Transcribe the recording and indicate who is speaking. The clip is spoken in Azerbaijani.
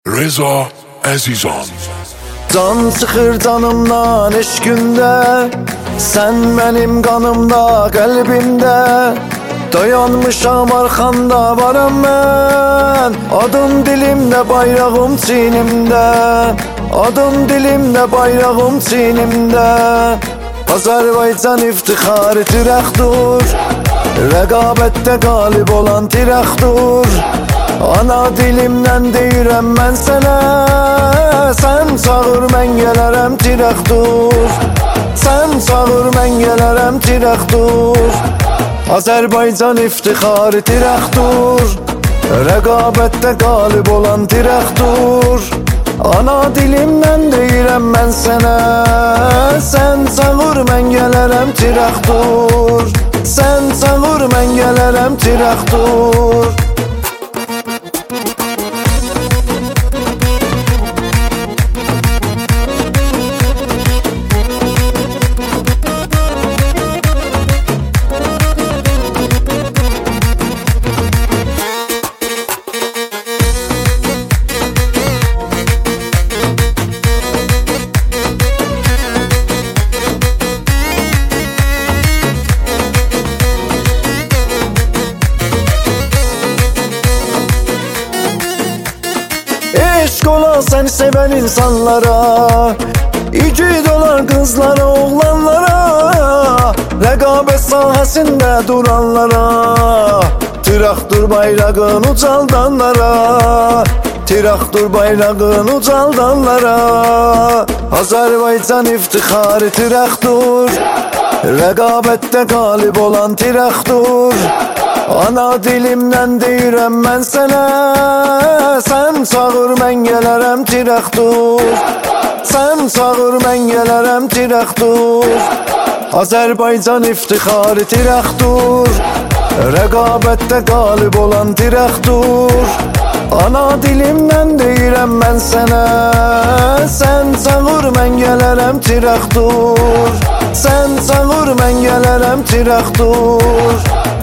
Speaker 1: Reza Əzizan.
Speaker 2: Can çıxır canımdan eşqündə, sən mənim qanımda, qəlbimdə. Dayanmışam arxanda varam mən, adın dilimdə, bayrağım çiynimdə. Adın dilimdə, bayrağım çiynimdə. Azərbaycan iftixarı tirəxdur, rəqabətdə qalib olan tirəxdur. Ana dilimdən deyirəm mən sənə, sən çağır mən gələrəm tirəxdur. Sən çağır mən gələrəm tirəxdur. Azərbaycan iftixarı tirəxdur, rəqabətdə qalib olan tirəxdur. Ana dilimdən deyirəm mən sənə, sən çağır mən gələrəm tirəxdur. Sən çağır mən gələrəm tirəxdur. Eşq olan səni sevən insanlara, igid olan qızlara, oğlanlara, rəqabət sahəsində duranlara, tirəxdur bayrağın ucaldanlara, tirəxdur bayrağın ucaldanlara. Azərbaycan iftixarı tirəxdur, rəqabətdə qalib olan tirəxdur. Ana dilimdən deyirəm mən sənə, sən çağır mən gələrəm tirəxdur. Sən çağır mən gələrəm tirəxdur. Azərbaycan iftixarı tirəxdur, rəqabətdə qalib olan tirəxdur. Ana dilimdən deyirəm mən sənə, sən çağır mən gələrəm tirəxdur. Sən çağır mən gələrəm tirəxdur.